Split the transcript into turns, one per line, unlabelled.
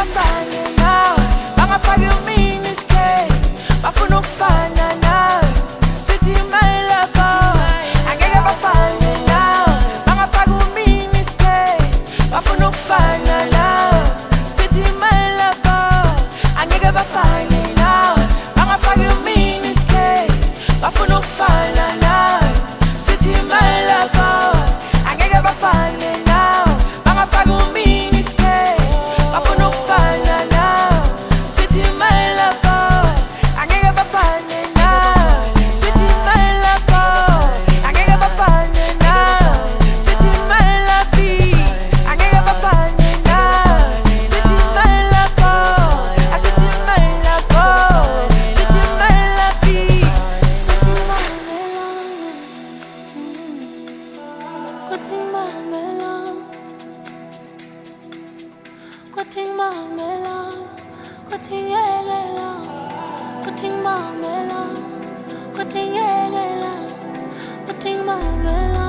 bafane nawe, bangafaki umini isikhe, bafuna ukufana nawe, sithi my lover. Angeke bafane nawe, bangafaki umini isikhe, bafuna ukufana nawe, sithi my lover. Angeke bafane nawe, bangafaki umini isikhe, bafuna ukufana nawe, sithi my lover. Angeke bafane nawe, bangafaki umini isikhe, bafuna ukufana nawe, sithi my lover. Angeke bafane nawe, sithi my lover. Angeke bafane nawe, sithi my lover. Angeke bafane nawe, sithi my lover. Sithi my lover, sithi my lover. Cutting my melon, cutting my melon, cutting yellow, cutting my melon, cutting yellow, cutting my melon.